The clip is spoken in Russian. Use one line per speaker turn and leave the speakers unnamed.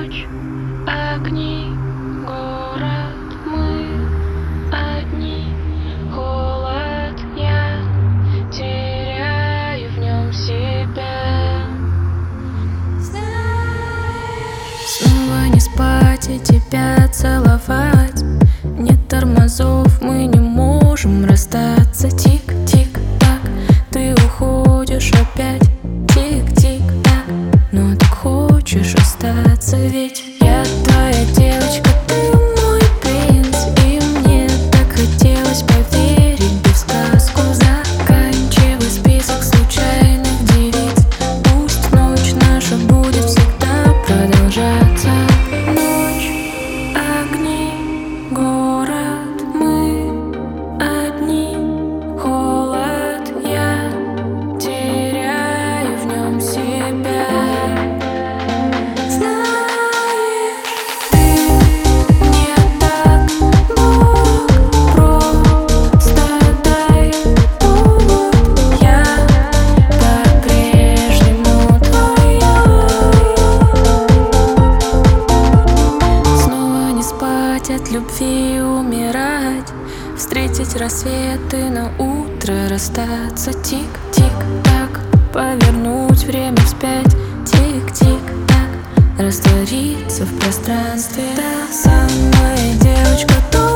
Ночь, огни, город, мы одни. Холод, я теряю в нем себя.
Снова не спать и тебя целовать. Нет тормозов, мы не можем расстаться. Тик-тик-так, ты уходишь опять. Тик-тик-так, но так хочешь остаться. Ведь я твоя девочка, ты мой принц. И мне так хотелось поверить, да в сказку. Заканчивай список случайных девиц. Пусть ночь наша будет всегда продолжаться. Ночь, огни, город, мы одни. Холод, я теряю в нем себя. Знаешь, ты мне так мог, просто дай повод. Я по-прежнему твоя. Снова не спать, от любви умирать. Встретить рассветы, на утро расстаться. Тик-тик-так, повернуть время вспять. Тик-тик-так, раствориться в пространстве. Та самая девочка,